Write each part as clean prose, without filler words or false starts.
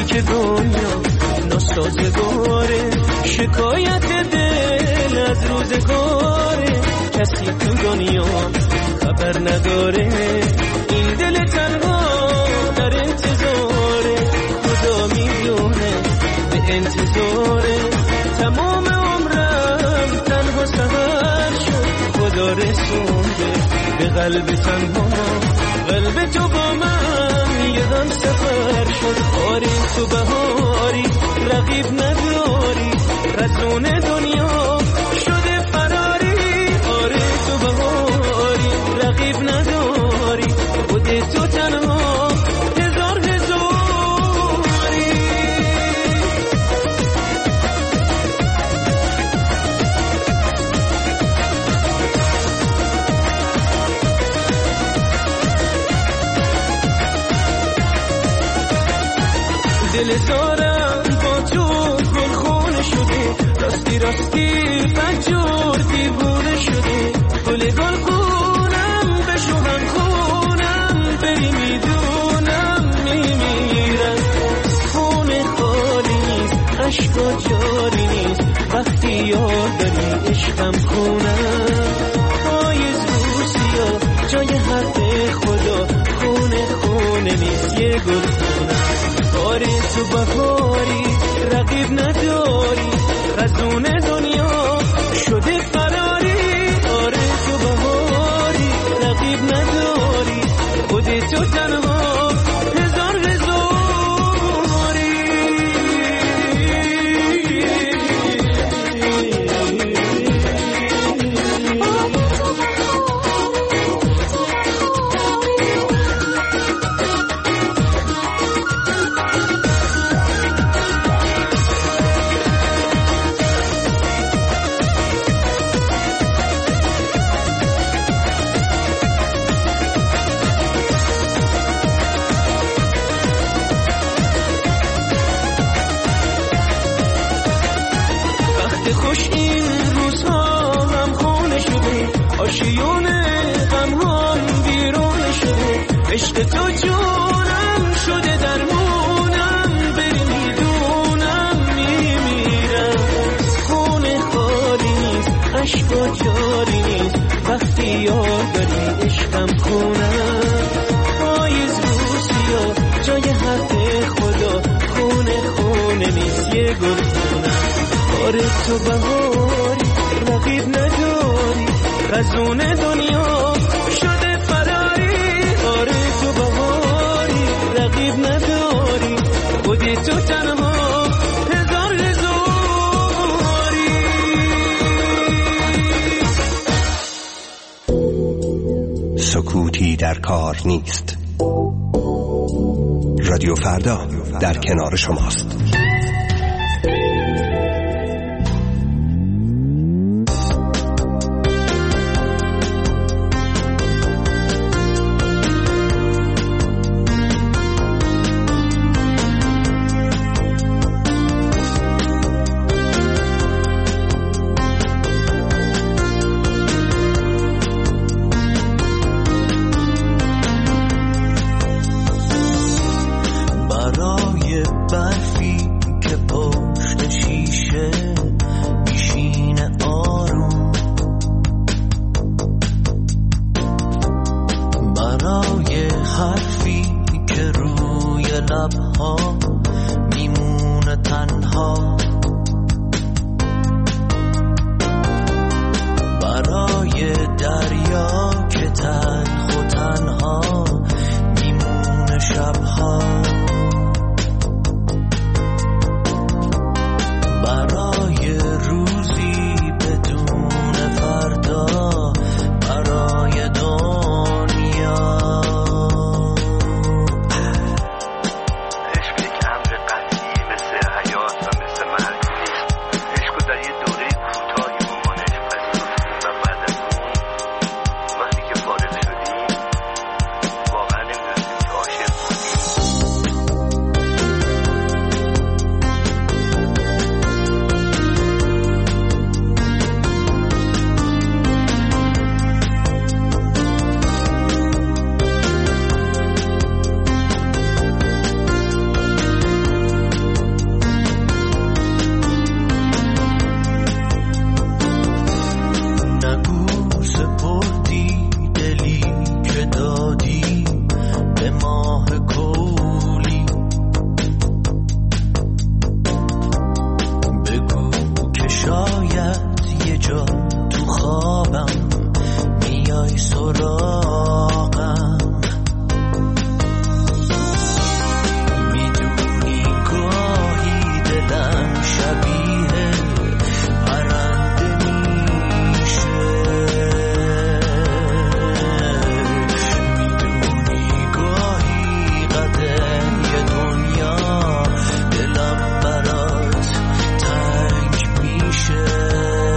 وقتی که دنیا ناسازگاره، شکایت دل از روزگاره، کسی تو دنیا خبر نداره، این دل تنها در انتظاره، خدا میدونه به انتظاره، تمام عمرم تنها سفر شد، خدا رسونده به قلب تنها، قلب تو با من یه هم سفر شد. آره تو بهاری رقیب نداری، رسون دنیا شده فراری، آره تو بهاری رقیب نداری، خود تو تنها هزار هزاری. دل زارم با تو گلخونه شده، راستی راستی پنجور دیوونه شده، گل گلخونم بشو هم خونم، بری میدونم میمیرم، خونه خالی نیست عشقا جاری نیست، وقتی یاد داری عشقم خونم، پاییز روسیا جای حق خدا، خونه خونه نیست یه گل خونم. آره تو بهاری رقیب نداری، رسون دنیا شده فراری، آره تو بهاری رقیب نداری، خود تو تنها هزار هزاری. خوش این روزها هم خونه شده، آشیون غم هم بیرون شده، عشق تو جونم شده درمونم، بری میدونم میمیرم، خونه خالی نیست عشقا جاری نیست، وقتی یاد داری عشقم خونم، پاییز روسیا جای حق خدا، خونه خونه نیست یه گل خونم. آره تو بهاری رقیب نداری، رسون دنیا شده فراری، آره تو بهاری رقیب نداری، خودی تو تنها هزار هزاری. سکوتی در کار نیست. رادیو فردا در کنار شماست. برای برفی فقط یه جا تو خوابم میای سراغم. میدونی گاهی دلم شبیه پرنده میشه. میدونی گاهی قدر یه دنیا دلم برات تنگ میشه.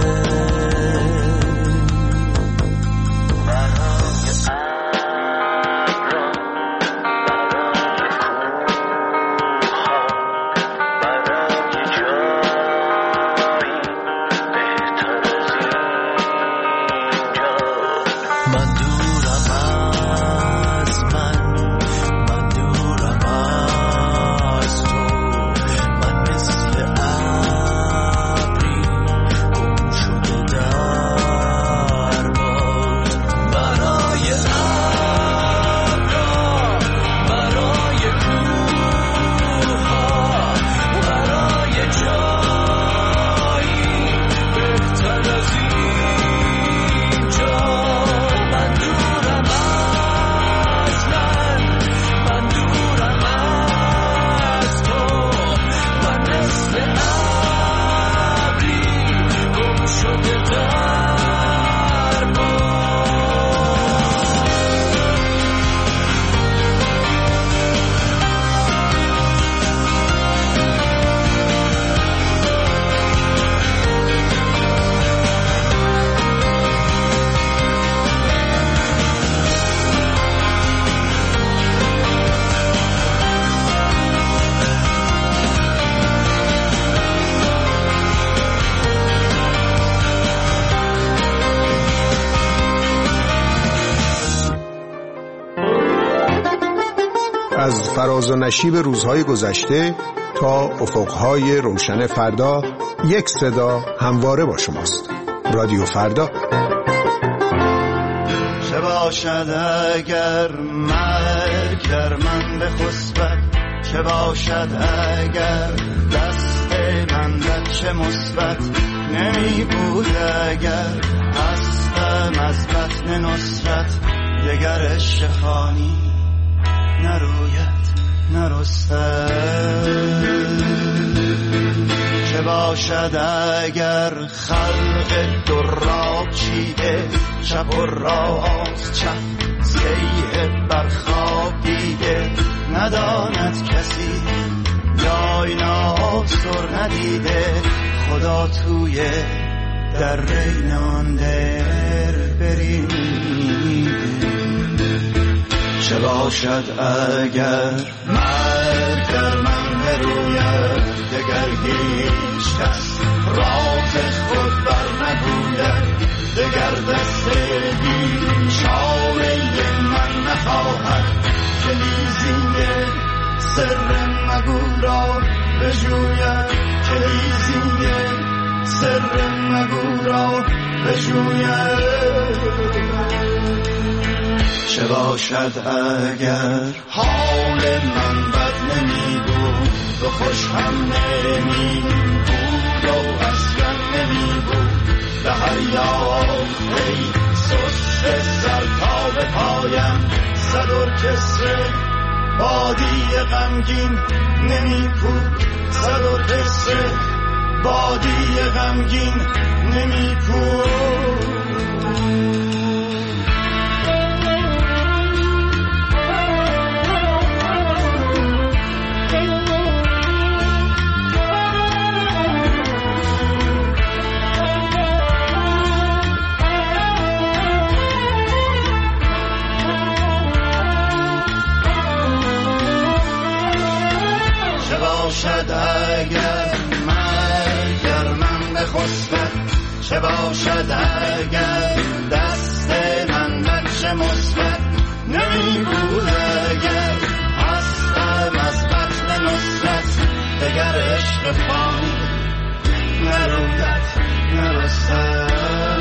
از فراز و نشیب روزهای گذشته تا افقهای روشن فردا، یک صدا همواره با شماست. رادیو فردا. چه باشد اگر مرگ در من بخسبد، چه باشد اگر دست من در چه مثبت نمی بود، اگر هستم از بطن نصرت دگر عشق خانی نروید نرستد. چه باشد اگر خلق دراب چیده، شب و راست چپ سیه برخواب دیده، نداند کسی جای ناسر ندیده، خدا توی در رینان در بریده. چه باشد اگر مرگ در من بروید، دگر هیچ کس راز خود بر نگوید، دگر دست بیچاره من نخواهد، کلیزی سر مگو را بجوید، کلیزی سر مگو را بجوید. چه باشد اگر حال من بد نمی بود و خوش هم نمی بود و اصلا نمی بود، به هر یافته سست سر تا به پایم صد ارکستر بادی غمگین نمی بود، صد ارکستر بادی غمگین نمی بود. باشد اگر مرگ در من بخسبد، چه باشد اگر دست من بچه مثبت نمی بود، اگر هستم از بطن نصرت دگر عشق فانی نروید نرستد.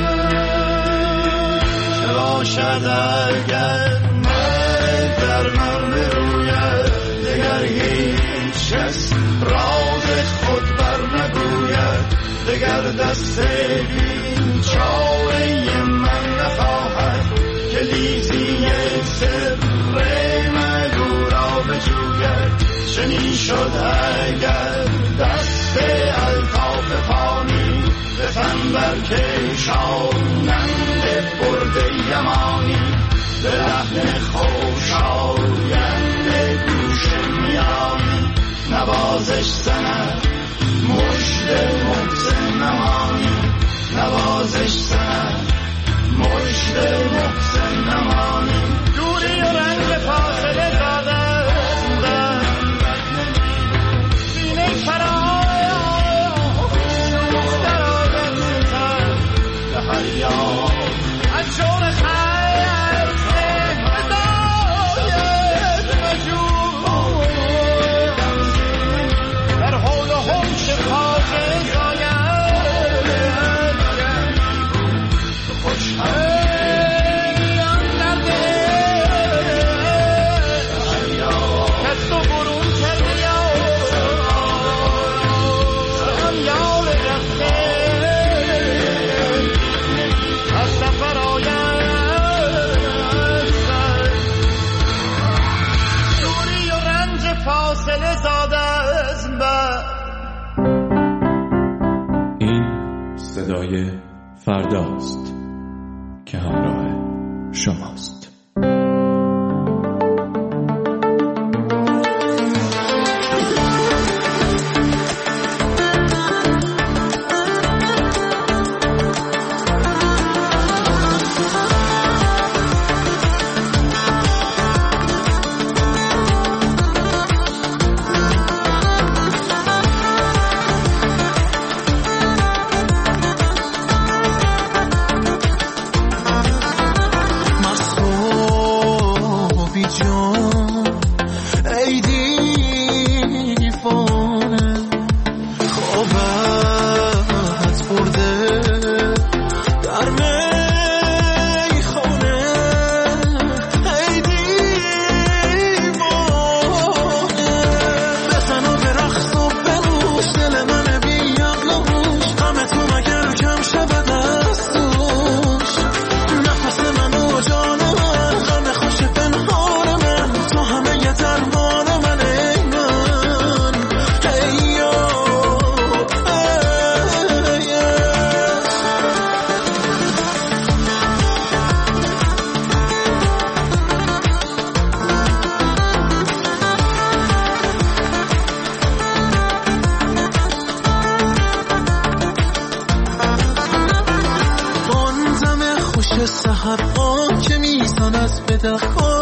چه باشد اگر مرگ در من بروید، دگر هیچ کس راز خود بر نگوید، دگر دست این چاره من نخواهد که لیزی سر مگو را بجوید. چنین شد اگر دست الطاف فانی به تن برکشانند برده یمانی به لحن خوشایند گوش میانی نوازش زند مژد محسن نمانی نوازش زند مژد محسن نمانی. دوری و رنگ فاصله زاده سینه فرای در آدم به هر یاد از جور خیر بداید مجور در حول و حوش خاطر زاید خوشحالیان درده کس تو برون کرده هم یال رفته از سفر آید دوری و رنج فاصله زاده از من. این صدای فرداست که همراه شماست. سحر آن که میزن از بدخان